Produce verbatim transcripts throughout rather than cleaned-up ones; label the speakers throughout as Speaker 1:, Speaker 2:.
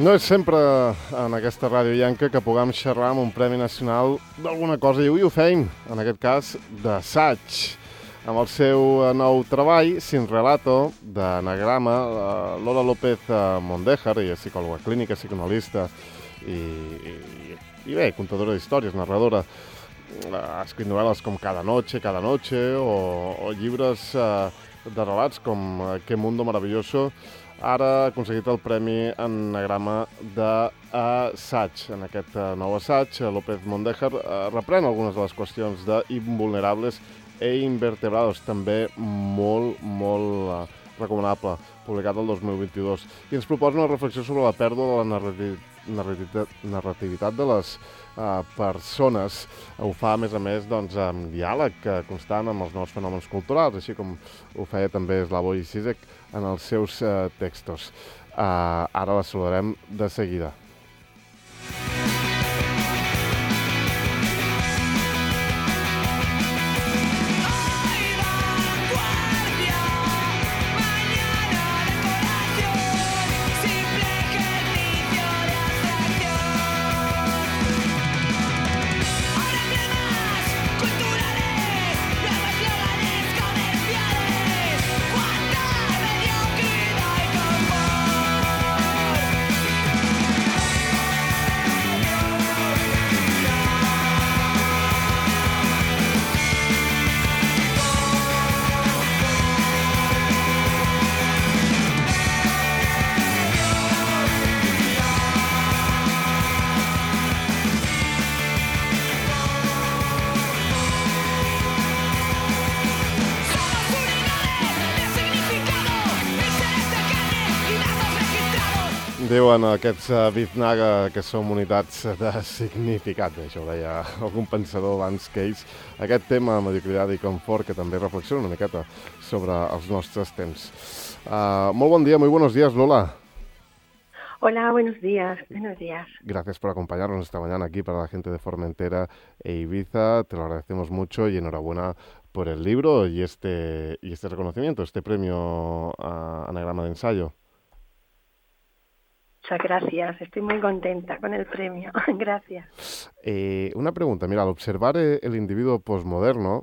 Speaker 1: No és sempre en aquesta ràdio llenca que puguem xerrar amb un Premi Nacional d'alguna cosa, i avui ho feim, en aquest cas, d'assaig. Amb el seu nou treball, Sin Relato, d'anagrama, Lola López Mondéjar, ella és psicòloga clínica, psicoanalista i, i, i bé, contadora d'històries, narradora. Ha escrit novel·les com Cada noche, Cada noche, o, o llibres eh, de relats com Qué mundo maravilloso. Ara ha aconseguit el Premi Anagrama d'assaig. En aquest nou assaig, López Mondéjar reprèn algunes de les qüestions d'Invulnerables e Invertebrados, també molt, molt recomanable, publicat el dos mil vint-i-dos. I ens proposa una reflexió sobre la pèrdua de la narrativitat, narrativitat de les uh, persones. Ho fa, a més a més, doncs, amb diàleg constant amb els nous fenòmens culturals, així com ho feia també Slavoj Žižek en els seus uh, textos. Uh, ara la saludarem de seguida. Diuen aquests uh, Biznaga que som unitats de significat. Això ho deia algun pensador abans que ells. Aquest tema, mediocritat i confort, que també reflexiona una miqueta sobre els nostres temps. Uh, molt bon dia, muy buenos días, Lola.
Speaker 2: Hola, buenos días, buenos días.
Speaker 1: Gracias por acompañarnos esta mañana aquí para la gente de Formentera e Ibiza. Te lo agradecemos mucho y enhorabuena por el libro y este, y este reconocimiento, este premio uh, Anagrama de Ensayo.
Speaker 2: Muchas gracias, estoy muy contenta con el premio. Gracias.
Speaker 1: Eh, una pregunta, mira, al observar el individuo posmoderno,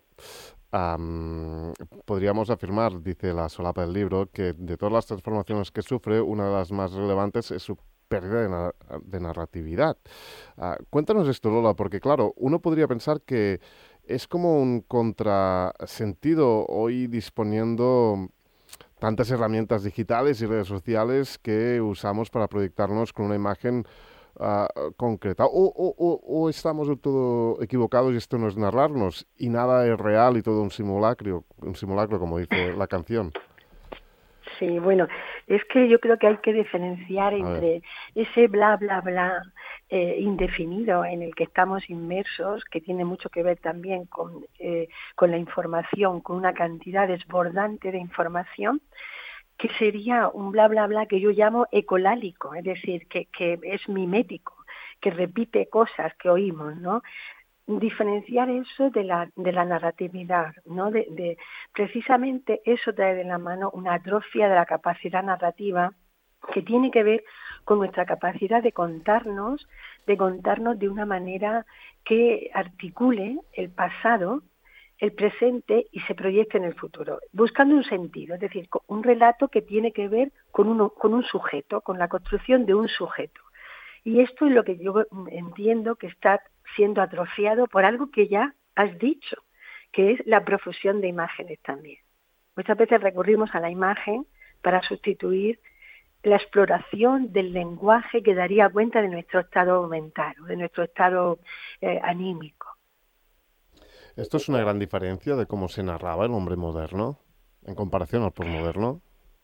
Speaker 1: um, podríamos afirmar, dice la solapa del libro, que de todas las transformaciones que sufre, una de las más relevantes es su pérdida de, na de narratividad. Uh, cuéntanos esto, Lola, porque claro, uno podría pensar que es como un contrasentido hoy disponiendo tantas herramientas digitales y redes sociales que usamos para proyectarnos con una imagen uh, concreta. O, o, o, o estamos del todo equivocados y esto no es narrarnos y nada es real y todo un simulacro, un simulacro, como dice la canción.
Speaker 2: Sí, bueno, es que yo creo que hay que diferenciar entre ese bla, bla, bla eh, indefinido en el que estamos inmersos, que tiene mucho que ver también con, eh, con la información, con una cantidad desbordante de información, que sería un bla, bla, bla que yo llamo ecolálico, es decir, que, que es mimético, que repite cosas que oímos, ¿no? Diferenciar eso de la de la narratividad, ¿no? De, de precisamente eso trae de la mano una atrofia de la capacidad narrativa que tiene que ver con nuestra capacidad de contarnos, de contarnos de una manera que articule el pasado, el presente y se proyecte en el futuro, buscando un sentido, es decir, un relato que tiene que ver con uno, con un sujeto, con la construcción de un sujeto. Y esto es lo que yo entiendo que está siendo atrofiado por algo que ya has dicho, que es la profusión de imágenes también. Muchas veces recurrimos a la imagen para sustituir la exploración del lenguaje que daría cuenta de nuestro estado mental, de nuestro estado eh, anímico.
Speaker 1: ¿Esto es una gran diferencia de cómo se narraba el hombre moderno en comparación al posmoderno?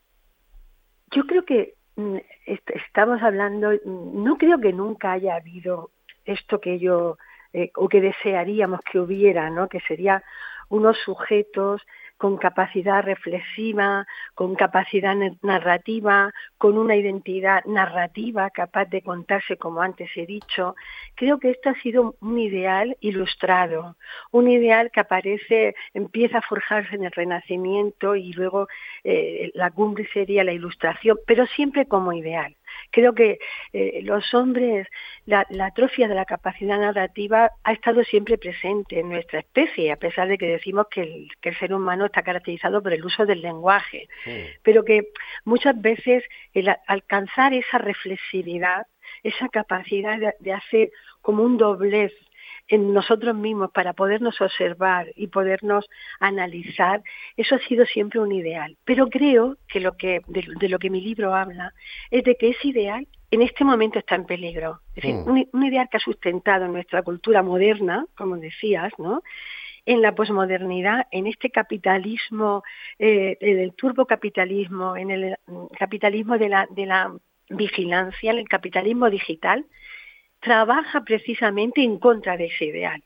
Speaker 2: Yo creo que estamos hablando, no creo que nunca haya habido esto que yo, eh, o que desearíamos que hubiera, ¿no? Que sería unos sujetos con capacidad reflexiva, con capacidad narrativa, con una identidad narrativa capaz de contarse como antes he dicho. Creo que esto ha sido un ideal ilustrado, un ideal que aparece, empieza a forjarse en el Renacimiento y luego eh, la cumbre sería la Ilustración, pero siempre como ideal. Creo que eh, los hombres, la, la atrofia de la capacidad narrativa ha estado siempre presente en nuestra especie, a pesar de que decimos que el, que el ser humano está caracterizado por el uso del lenguaje, sí. Pero que muchas veces el a, alcanzar esa reflexividad, esa capacidad de, de hacer como un doblez en nosotros mismos para podernos observar y podernos analizar, eso ha sido siempre un ideal. Pero creo que lo que de, de lo que mi libro habla es de que ese ideal en este momento está en peligro. Es decir, mm. un, un ideal que ha sustentado en nuestra cultura moderna, como decías, ¿no?, en la posmodernidad, en este capitalismo, eh, en el turbocapitalismo, en el capitalismo de la, de la vigilancia, en el capitalismo digital, trabaja precisamente en contra de ese ideal.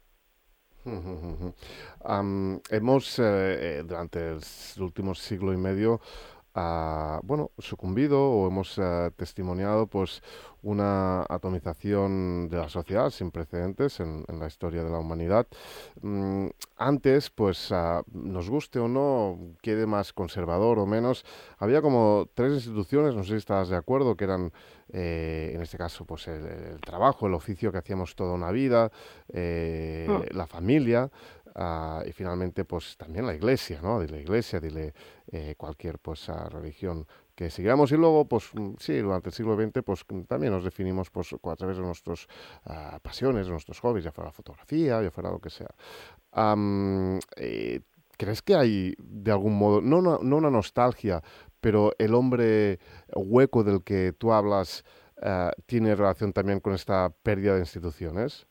Speaker 1: Um, hemos, eh, durante el último siglo y medio, uh, bueno, sucumbido o hemos uh, testimoniado pues una atomización de la sociedad sin precedentes en, en la historia de la humanidad. Um, antes, pues, uh, nos guste o no, quede más conservador o menos, había como tres instituciones, no sé si estabas de acuerdo, que eran, eh, en este caso, pues el, el trabajo, el oficio que hacíamos toda una vida, eh, mm. la familia, Uh, y finalmente pues también la iglesia, ¿no? Dile iglesia, dile eh, cualquier pues uh, religión que sigamos, y luego pues sí, durante el siglo veinte pues también nos definimos pues a través de nuestras uh, pasiones, de nuestros hobbies, ya fuera la fotografía, ya fuera lo que sea. Um, eh, ¿Crees que hay de algún modo, no una, no una nostalgia, pero el hombre hueco del que tú hablas uh, tiene relación también con esta pérdida de instituciones?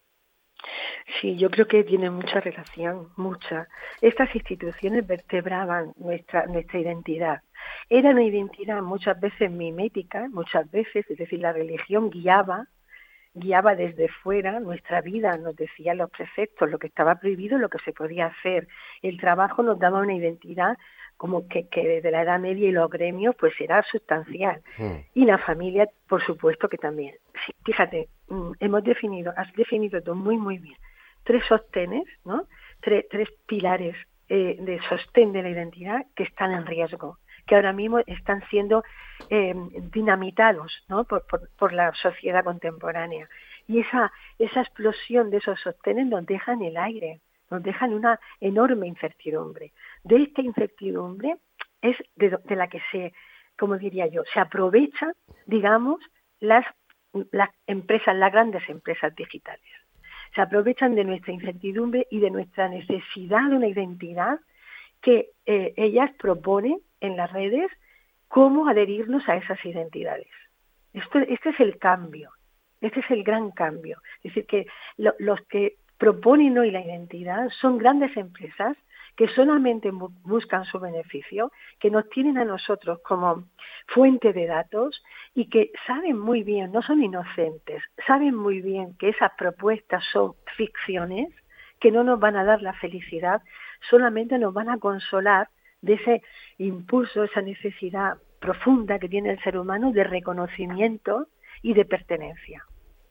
Speaker 2: Sí, yo creo que tiene mucha relación, mucha. Estas instituciones vertebraban nuestra nuestra identidad. Era una identidad muchas veces mimética, muchas veces, es decir, la religión guiaba, guiaba desde fuera nuestra vida, nos decía los preceptos, lo que estaba prohibido, lo que se podía hacer. El trabajo nos daba una identidad como que, que desde la Edad Media y los gremios pues era sustancial. Mm. Y la familia, por supuesto que también. Sí, fíjate, hemos definido, has definido tú muy, muy bien. Tres sostenes, ¿no? Tres, tres pilares eh, de sostén de la identidad que están en riesgo, que ahora mismo están siendo eh, dinamitados, ¿no?, por, por, por la sociedad contemporánea. Y esa, esa explosión de esos sostenes nos deja en el aire, nos deja en una enorme incertidumbre. De esta incertidumbre es de, de la que se, como diría yo, se aprovechan, digamos, las, las empresas, las grandes empresas digitales. Se aprovechan de nuestra incertidumbre y de nuestra necesidad de una identidad que eh, ellas proponen en las redes cómo adherirnos a esas identidades. Esto, este es el cambio, este es el gran cambio. Es decir, que lo, los que proponen hoy la identidad son grandes empresas que solamente buscan su beneficio, que nos tienen a nosotros como fuente de datos y que saben muy bien, no son inocentes, saben muy bien que esas propuestas son ficciones, que no nos van a dar la felicidad, solamente nos van a consolar de ese impulso, esa necesidad profunda que tiene el ser humano de reconocimiento y de pertenencia.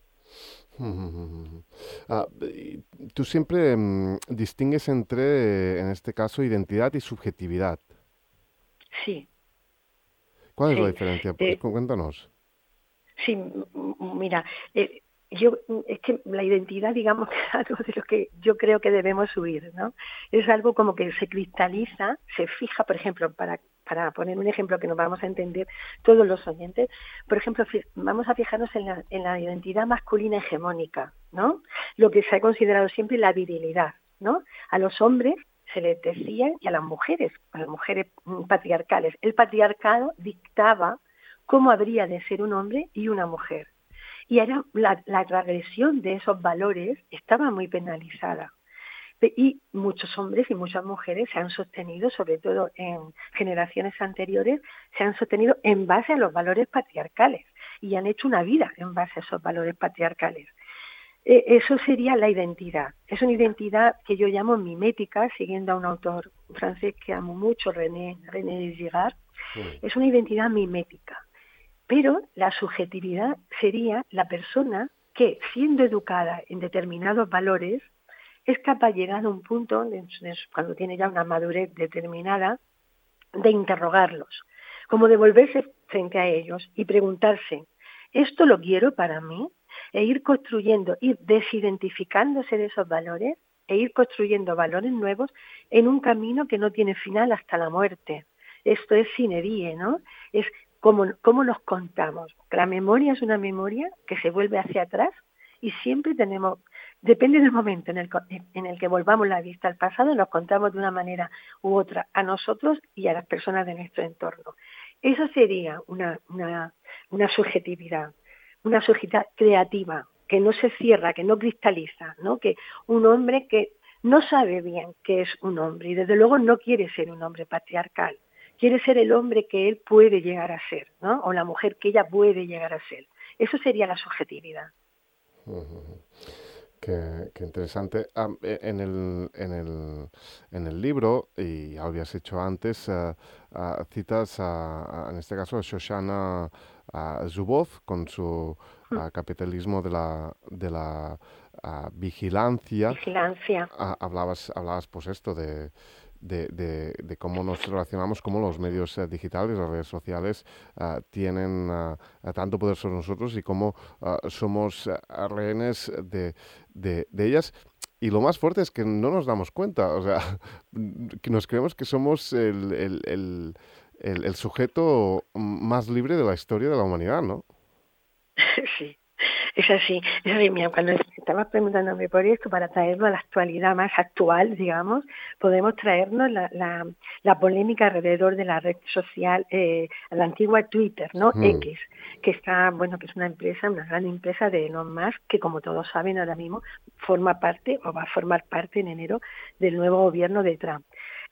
Speaker 1: Ah, tú siempre um, distingues entre, en este caso, identidad y subjetividad.
Speaker 2: Sí.
Speaker 1: ¿Cuál es
Speaker 2: sí.
Speaker 1: la diferencia? Pues,
Speaker 2: eh,
Speaker 1: cuéntanos.
Speaker 2: Sí, mira, eh, yo es que la identidad, digamos, que es algo de lo que yo creo que debemos huir, ¿no? Es algo como que se cristaliza, se fija, por ejemplo, para para poner un ejemplo que nos vamos a entender todos los oyentes, por ejemplo, vamos a fijarnos en la, en la identidad masculina hegemónica, ¿no? Lo que se ha considerado siempre la virilidad, ¿no? A los hombres se les decía, y a las mujeres, a las mujeres patriarcales, el patriarcado dictaba cómo habría de ser un hombre y una mujer. Y era la, la transgresión de esos valores estaba muy penalizada. Y muchos hombres y muchas mujeres se han sostenido, sobre todo en generaciones anteriores, se han sostenido en base a los valores patriarcales y han hecho una vida en base a esos valores patriarcales. Eh, eso sería la identidad. Es una identidad que yo llamo mimética, siguiendo a un autor francés que amo mucho, René, René Girard. Sí. Es una identidad mimética. Pero la subjetividad sería la persona que, siendo educada en determinados valores, es capaz, llegado a un punto, cuando tiene ya una madurez determinada, de interrogarlos. como devolverse frente a ellos y preguntarse, ¿esto lo quiero para mí? E ir construyendo, ir desidentificándose de esos valores e ir construyendo valores nuevos en un camino que no tiene final hasta la muerte. Esto es sine die, ¿no? Es cómo, cómo nos contamos. La memoria es una memoria que se vuelve hacia atrás y siempre tenemos, depende del momento en el, en el que volvamos la vista al pasado, nos contamos de una manera u otra a nosotros y a las personas de nuestro entorno. Eso sería una, una, una subjetividad, una subjetividad creativa, que no se cierra, que no cristaliza, ¿no? Que un hombre que no sabe bien qué es un hombre y desde luego no quiere ser un hombre patriarcal, quiere ser el hombre que él puede llegar a ser, ¿no? O la mujer que ella puede llegar a ser. Eso sería la subjetividad.
Speaker 1: Uh-huh. Qué, qué interesante. Ah, en, el, en, el, en el libro, y ya lo habías hecho antes, uh, uh, citas, a, a, en este caso, a Shoshana uh, Zuboff con su uh, capitalismo de la, de la uh, vigilancia.
Speaker 2: Vigilancia.
Speaker 1: Uh, hablabas, hablabas, pues, esto de... De, de, de cómo nos relacionamos, cómo los medios uh, digitales, las redes sociales uh, tienen uh, tanto poder sobre nosotros y cómo uh, somos uh, rehenes de, de, de ellas. Y lo más fuerte es que no nos damos cuenta, o sea, que nos creemos que somos el, el, el, el, el sujeto más libre de la historia de la humanidad, ¿no?
Speaker 2: Sí. Es así, es así, mira, cuando estabas preguntándome por esto, para traerlo a la actualidad más actual, digamos, podemos traernos la, la, la polémica alrededor de la red social, eh, la antigua Twitter, ¿no? Mm. X, que está, bueno, que es una empresa, una gran empresa de Elon Musk, que como todos saben ahora mismo, forma parte, o va a formar parte en enero, del nuevo gobierno de Trump.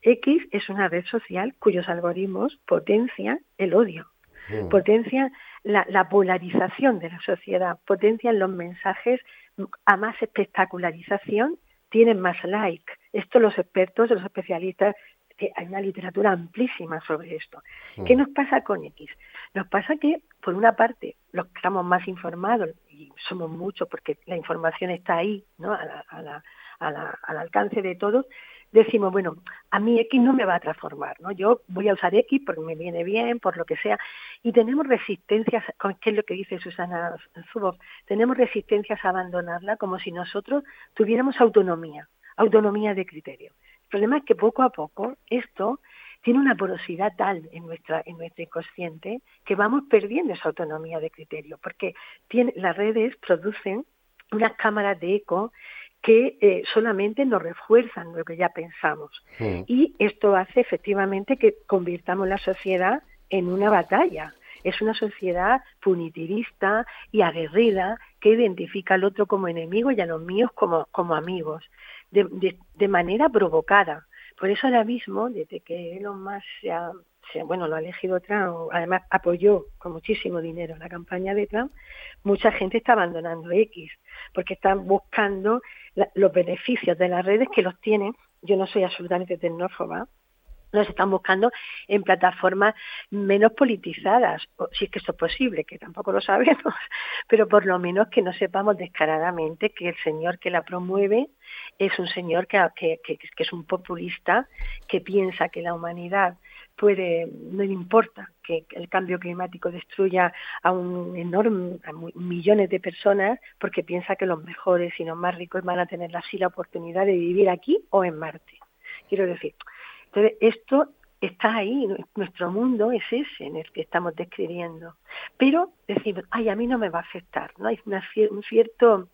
Speaker 2: X es una red social cuyos algoritmos potencian el odio. Mm. Potencian la, la polarización de la sociedad, potencian los mensajes a más espectacularización, tienen más like. Esto los expertos, los especialistas, que hay una literatura amplísima sobre esto. Mm. ¿Qué nos pasa con X? Nos pasa que, por una parte, los que estamos más informados, y somos muchos porque la información está ahí, ¿no? a la, a la, a la, al alcance de todos, decimos, bueno, a mí X no me va a transformar, ¿no? Yo voy a usar X porque me viene bien, por lo que sea, y tenemos resistencias, ¿qué es lo que dice Susana Zuboff? Tenemos resistencias a abandonarla como si nosotros tuviéramos autonomía, autonomía de criterio. El problema es que poco a poco esto tiene una porosidad tal en nuestra en nuestro inconsciente que vamos perdiendo esa autonomía de criterio, porque tiene, las redes producen unas cámaras de eco que eh, solamente nos refuerzan lo que ya pensamos. Sí. Y esto hace efectivamente que convirtamos la sociedad en una batalla. Es una sociedad punitivista y aguerrida que identifica al otro como enemigo y a los míos como, como amigos, de, de, de manera provocada. Por eso ahora mismo, desde que Elon Musk se ha, se, bueno, lo ha elegido Trump, además apoyó con muchísimo dinero la campaña de Trump, mucha gente está abandonando X, porque están buscando la, los beneficios de las redes que los tienen. Yo no soy absolutamente tecnófoba, los están buscando en plataformas menos politizadas, o, si es que eso es posible, que tampoco lo sabemos, pero por lo menos que no sepamos descaradamente que el señor que la promueve es un señor que, que, que, que es un populista, que piensa que la humanidad puede, no le importa que el cambio climático destruya a un enorme, a millones de personas, porque piensa que los mejores y los más ricos van a tener así la oportunidad de vivir aquí o en Marte. Quiero decir, entonces esto está ahí, nuestro mundo es ese en el que estamos describiendo, pero decimos, ay, a mí no me va a afectar, ¿no? Hay una, un cierto,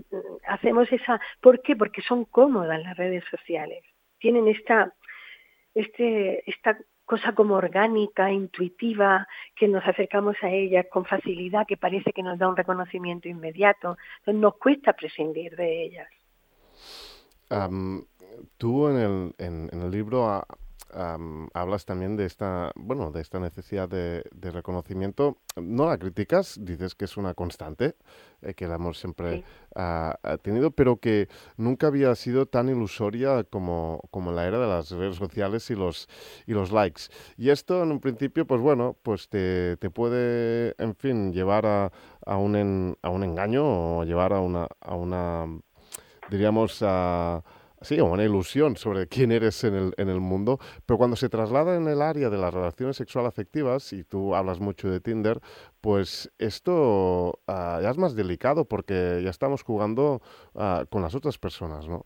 Speaker 2: hacemos esa, ¿por qué? Porque son cómodas las redes sociales, tienen esta, este, esta cosa como orgánica, intuitiva, que nos acercamos a ellas con facilidad, que parece que nos da un reconocimiento inmediato, entonces nos cuesta prescindir de ellas.
Speaker 1: Um, tú en el, en, en el libro uh, um, hablas también de esta, bueno, de esta necesidad de, de reconocimiento. No la criticas, dices que es una constante, eh, que la hemos siempre sí. uh, tenido, pero que nunca había sido tan ilusoria como, como en la era de las redes sociales y los y los likes. Y esto en un principio, pues bueno, pues te, te puede, en fin, llevar a, a, un, en, a un engaño o llevar a una, a una diríamos, a, sí, o una ilusión sobre quién eres en el, en el mundo, pero cuando se traslada en el área de las relaciones sexual afectivas, y tú hablas mucho de Tinder, pues esto uh, ya es más delicado porque ya estamos jugando uh, con las otras personas, ¿no?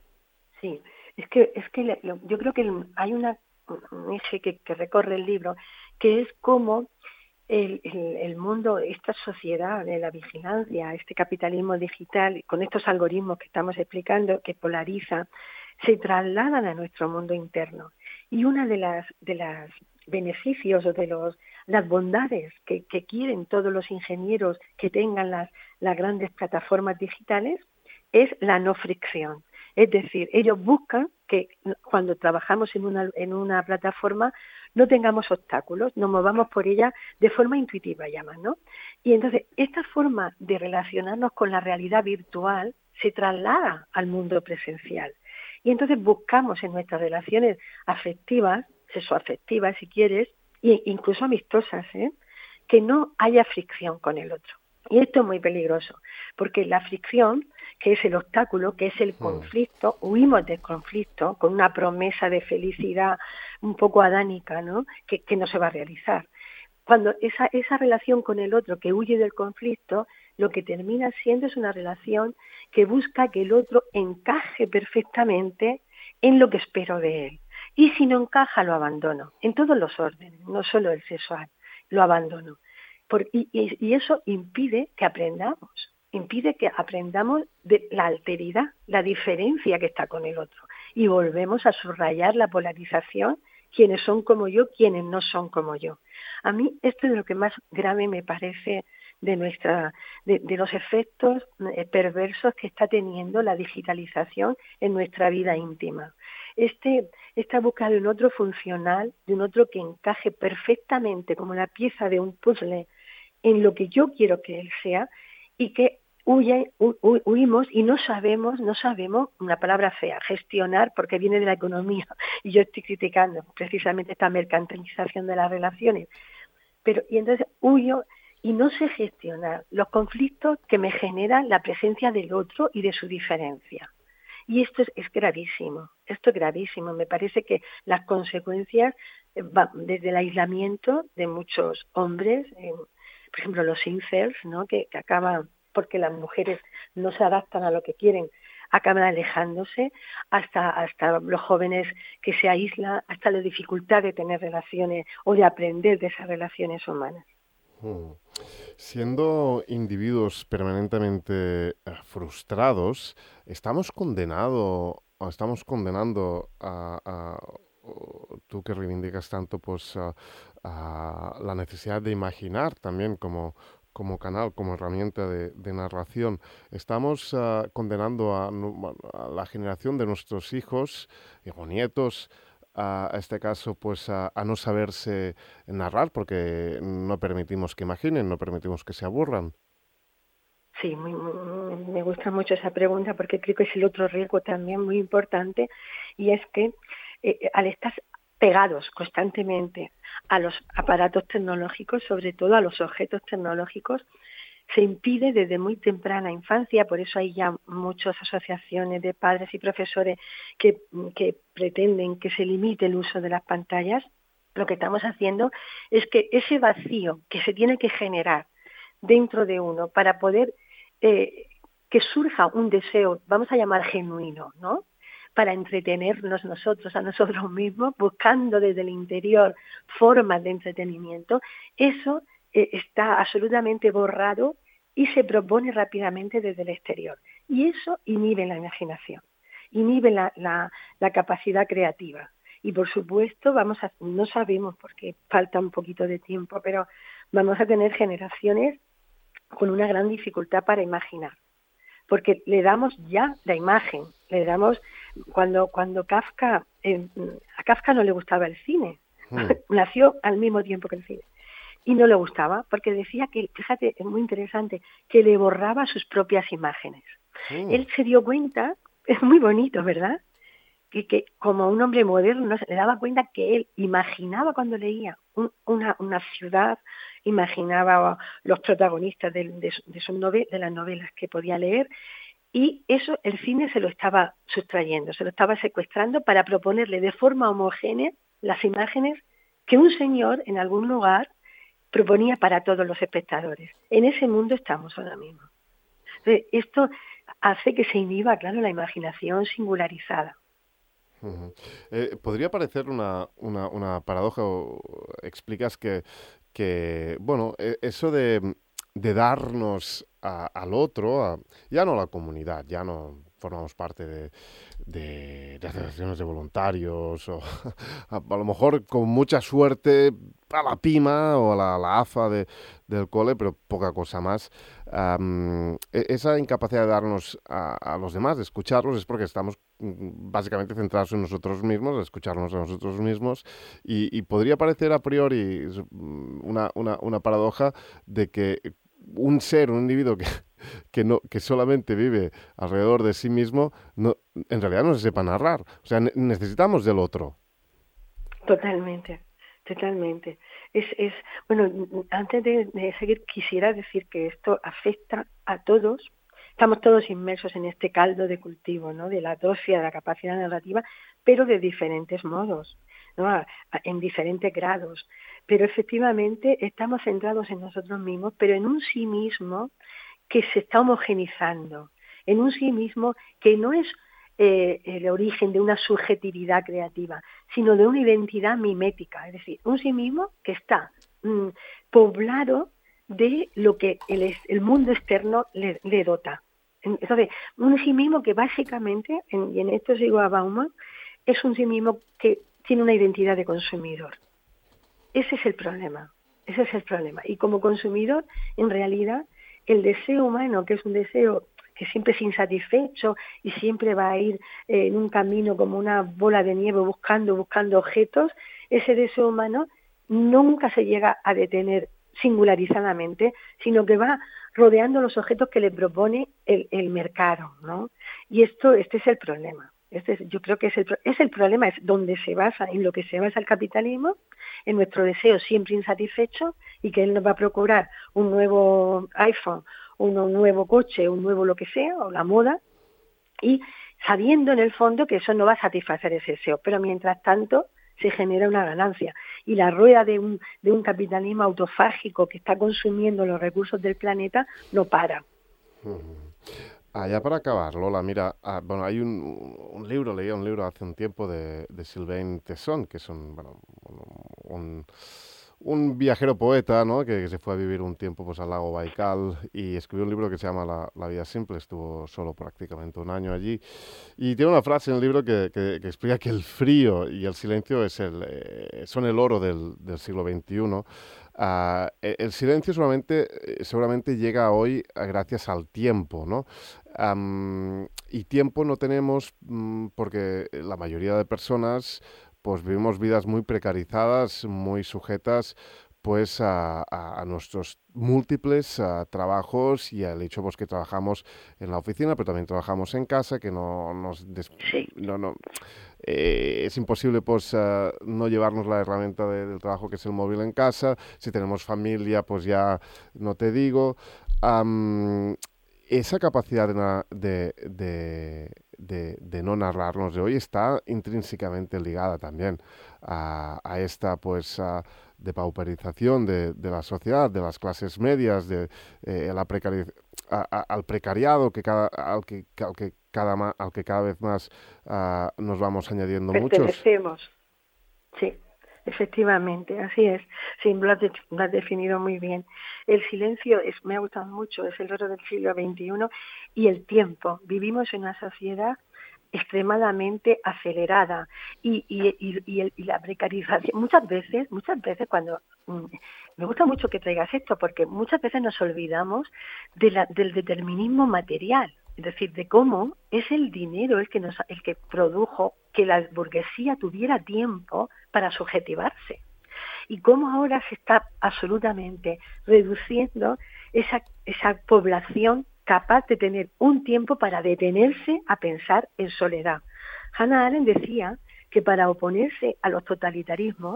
Speaker 2: Sí, es que, es que le, lo, yo creo que hay una, un eje que, que recorre el libro, que es cómo el, el, el mundo, esta sociedad de la vigilancia, este capitalismo digital, con estos algoritmos que estamos explicando, que polariza, se trasladan a nuestro mundo interno. Y una de las de las beneficios o de los las bondades que, que quieren todos los ingenieros que tengan las, las grandes plataformas digitales es la no fricción. Es decir, ellos buscan que cuando trabajamos en una, en una plataforma no tengamos obstáculos, nos movamos por ella de forma intuitiva, llaman, ¿no? Y entonces, esta forma de relacionarnos con la realidad virtual se traslada al mundo presencial. Y entonces buscamos en nuestras relaciones afectivas, sexoafectivas si quieres, e incluso amistosas, ¿eh?, que no haya fricción con el otro. Y esto es muy peligroso, porque la fricción, que es el obstáculo, que es el conflicto, huimos del conflicto con una promesa de felicidad un poco adánica, ¿no?, que, que no se va a realizar. Cuando esa, esa relación con el otro que huye del conflicto, lo que termina siendo es una relación que busca que el otro encaje perfectamente en lo que espero de él. Y si no encaja, lo abandono, en todos los órdenes, no solo el sexual, lo abandono. Por, y, y, y eso impide que aprendamos, impide que aprendamos de la alteridad, la diferencia que está con el otro. Y volvemos a subrayar la polarización, quienes son como yo, quienes no son como yo. A mí esto es lo que más grave me parece de, nuestra, de, de los efectos eh, perversos que está teniendo la digitalización en nuestra vida íntima. Este, esta búsqueda de un otro funcional, de un otro que encaje perfectamente como la pieza de un puzzle en lo que yo quiero que él sea, y que huye, hu, hu, huimos y no sabemos, no sabemos, una palabra fea, gestionar, porque viene de la economía, y yo estoy criticando precisamente esta mercantilización de las relaciones, pero y entonces huyo y no sé gestionar los conflictos que me generan la presencia del otro y de su diferencia. Y esto es, es gravísimo, esto es gravísimo. Me parece que las consecuencias, eh, va, desde el aislamiento de muchos hombres, eh, por ejemplo los incels, ¿no?, que, que acaban, porque las mujeres no se adaptan a lo que quieren, acaban alejándose, hasta, hasta los jóvenes que se aíslan, hasta la dificultad de tener relaciones o de aprender de esas relaciones humanas.
Speaker 1: Hmm. Siendo individuos permanentemente eh, frustrados, estamos condenado, o estamos condenando a, a o tú que reivindicas tanto pues a, a la necesidad de imaginar también como como canal, como herramienta de, de narración. Estamos uh, condenando a, a la generación de nuestros hijos o nietos, a este caso, pues a, a no saberse narrar porque no permitimos que imaginen, no permitimos que se aburran.
Speaker 2: Sí, muy, muy, me gusta mucho esa pregunta porque creo que es el otro riesgo también muy importante, y es que eh, al estar pegados constantemente a los aparatos tecnológicos, sobre todo a los objetos tecnológicos, se impide desde muy temprana infancia. Por eso hay ya muchas asociaciones de padres y profesores que, que pretenden que se limite el uso de las pantallas. Lo que estamos haciendo es que ese vacío que se tiene que generar dentro de uno para poder eh, que surja un deseo, vamos a llamar genuino, ¿no?, para entretenernos nosotros a nosotros mismos, buscando desde el interior formas de entretenimiento, eso eh, está absolutamente borrado y se propone rápidamente desde el exterior. Y eso inhibe la imaginación, inhibe la, la, la capacidad creativa. Y por supuesto, vamos a, no sabemos porque falta un poquito de tiempo, pero vamos a tener generaciones con una gran dificultad para imaginar, porque le damos ya la imagen, le damos, cuando cuando Kafka, eh, a Kafka no le gustaba el cine, hmm. nació al mismo tiempo que el cine, y no le gustaba, porque decía que, fíjate, es muy interesante, que le borraba sus propias imágenes. Hmm. Él se dio cuenta, es muy bonito, ¿verdad?, que, que como un hombre moderno se le daba cuenta que él imaginaba cuando leía un, una, una ciudad, imaginaba los protagonistas de, de, de, su novel, de las novelas que podía leer, Y eso el cine se lo estaba sustrayendo, se lo estaba secuestrando para proponerle de forma homogénea las imágenes que un señor en algún lugar proponía para todos los espectadores. En ese mundo estamos ahora mismo. Entonces, esto hace que se inhiba, claro, la imaginación singularizada.
Speaker 1: Uh-huh. Eh, podría parecer una, una, una paradoja, o explicas que, que bueno, eh, eso de, de darnos a, al otro, a, ya no a la comunidad, ya no formamos parte de, de, de asociaciones de voluntarios, o a, a lo mejor con mucha suerte a la PIMA o a la, a la AFA de, del cole, pero poca cosa más. Um, esa incapacidad de darnos a, a los demás, de escucharlos, es porque estamos básicamente centrados en nosotros mismos, escucharnos a nosotros mismos, y, y podría parecer a priori una, una, una paradoja de que un ser, un individuo que, que, no, que solamente vive alrededor de sí mismo, no, en realidad no se sepa narrar. O sea, ne- necesitamos del otro.
Speaker 2: Totalmente, totalmente. Es, es bueno, antes de, de seguir, quisiera decir que esto afecta a todos. Estamos todos inmersos en este caldo de cultivo, ¿no? De la atrofia de la capacidad narrativa, pero de diferentes modos, ¿no? A, a, en diferentes grados. Pero efectivamente estamos centrados en nosotros mismos, pero en un sí mismo que se está homogenizando, en un sí mismo que no es eh, el origen de una subjetividad creativa, sino de una identidad mimética, es decir, un sí mismo que está mmm, poblado de lo que el, el mundo externo le, le dota. Entonces, un sí mismo que básicamente, en, y en esto sigo a Bauman, es un sí mismo que tiene una identidad de consumidor. Ese es el problema, ese es el problema. Y como consumidor, en realidad, el deseo humano, que es un deseo que siempre es insatisfecho y siempre va a ir eh, en un camino como una bola de nieve buscando, buscando objetos, ese deseo humano nunca se llega a detener singularizadamente, sino que va rodeando los objetos que le propone el, el mercado, ¿no? Y esto, este es el problema. Este es, yo creo que es el, es el problema, es donde se basa, en lo que se basa el capitalismo, en nuestro deseo siempre insatisfecho y que él nos va a procurar un nuevo iPhone, un nuevo coche, un nuevo lo que sea, o la moda, y sabiendo en el fondo que eso no va a satisfacer ese deseo, pero mientras tanto se genera una ganancia. Y la rueda de un, de un capitalismo autofágico que está consumiendo los recursos del planeta no para.
Speaker 1: Uh-huh. Ah, ya para acabar, Lola, mira, ah, bueno, hay un, un libro, leía un libro hace un tiempo de, de Sylvain Tesson, que es un, bueno, un, un viajero poeta, ¿no? Que, que se fue a vivir un tiempo pues al lago Baikal y escribió un libro que se llama La, La vida simple, estuvo solo prácticamente un año allí. Y tiene una frase en el libro que, que, que explica que el frío y el silencio es el, eh, son el oro del, del siglo veintiuno. Uh, el silencio solamente, seguramente llega hoy gracias al tiempo, ¿no? Um, y tiempo no tenemos um, porque la mayoría de personas pues vivimos vidas muy precarizadas, muy sujetas pues a, a, a nuestros múltiples uh, trabajos y al hecho pues que trabajamos en la oficina, pero también trabajamos en casa, que no nos des...
Speaker 2: Sí.
Speaker 1: no, no, eh, es imposible pues uh, no llevarnos la herramienta de, del trabajo que es el móvil en casa. Si tenemos familia, pues ya no te digo. Um, esa capacidad de, de, de, de, de no narrarnos de hoy está intrínsecamente ligada también a, a esta pues a, de pauperización de, de la sociedad, de las clases medias, de eh, la precari- a, a, al precariado que cada, al que, al que cada al que cada vez más uh, nos vamos añadiendo muchos.
Speaker 2: Sí, efectivamente, así es. Sí, lo has, de, lo has definido muy bien. El silencio es, me ha gustado mucho, es el oro del siglo veintiuno y el tiempo. Vivimos en una sociedad extremadamente acelerada y, y, y, y, el, y la precarización. Muchas veces, muchas veces cuando... Me gusta mucho que traigas esto porque muchas veces nos olvidamos de la, del determinismo material. Es decir, de cómo es el dinero el que, nos, el que produjo que la burguesía tuviera tiempo para subjetivarse. Y cómo ahora se está absolutamente reduciendo esa, esa población capaz de tener un tiempo para detenerse a pensar en soledad. Hannah Arendt decía que para oponerse a los totalitarismos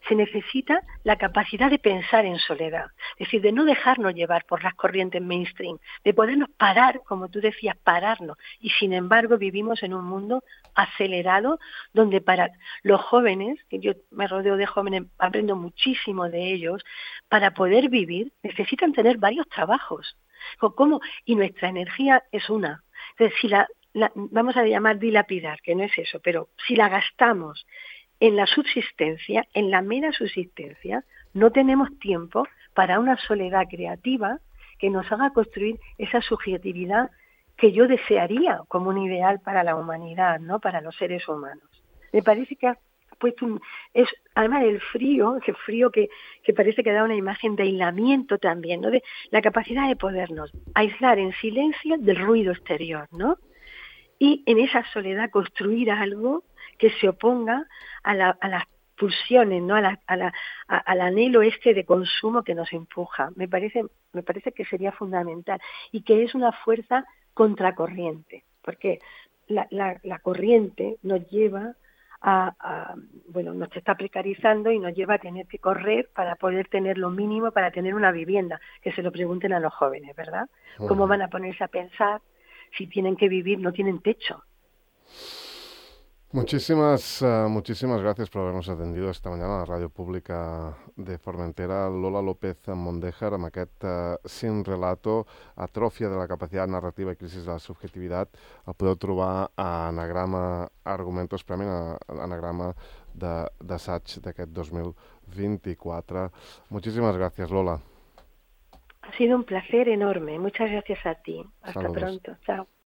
Speaker 2: se necesita la capacidad de pensar en soledad, es decir, de no dejarnos llevar por las corrientes mainstream, de podernos parar, como tú decías, pararnos, y sin embargo vivimos en un mundo acelerado, donde para los jóvenes, que yo me rodeo de jóvenes, aprendo muchísimo de ellos, para poder vivir necesitan tener varios trabajos. ¿Cómo? Y nuestra energía es una. Entonces, si la, la vamos a llamar dilapidar, que no es eso, pero si la gastamos en la subsistencia, en la mera subsistencia, no tenemos tiempo para una soledad creativa que nos haga construir esa subjetividad que yo desearía como un ideal para la humanidad, ¿no? Para los seres humanos. Me parece que ha puesto un, es además el frío, ese frío que, que parece que da una imagen de aislamiento también, ¿no? De la capacidad de podernos aislar en silencio del ruido exterior, ¿no? Y en esa soledad construir algo que se oponga a, la, a las pulsiones, ¿no? A la, a la, a, al anhelo este de consumo que nos empuja. Me parece, me parece que sería fundamental y que es una fuerza contracorriente, porque la, la, la corriente nos lleva a, a, bueno, nos está precarizando y nos lleva a tener que correr para poder tener lo mínimo para tener una vivienda, que se lo pregunten a los jóvenes, ¿verdad? Uh-huh. ¿Cómo van a ponerse a pensar si tienen que vivir, no tienen techo?
Speaker 1: Muchísimas, uh, muchísimas gracias por habernos atendido esta mañana a la Ràdio Pública de Formentera. Lola López Mondéjar, amb aquest uh, Sin Relato, Atròfia de la capacitat narrativa i crisi de la subjetivitat. El podeu trobar a Anagrama Argumentos, Premi Anagrama d'assaig d'aquest dos mil vint-i-quatre. Muchísimas gracias, Lola.
Speaker 2: Ha sido un placer enorme. Muchas gracias a ti. Hasta
Speaker 1: Saludos.
Speaker 2: Pronto. Chao.